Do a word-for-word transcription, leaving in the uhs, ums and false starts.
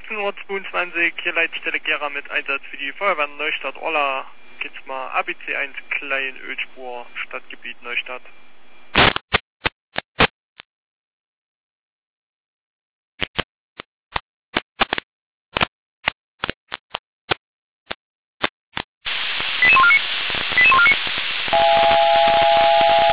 siebzehn Uhr zweiundzwanzig, hier Leitstelle Gera mit Einsatz für die Feuerwehr Neustadt-Orla. Geht's mal A B C eins Kleinölspur, Stadtgebiet Neustadt.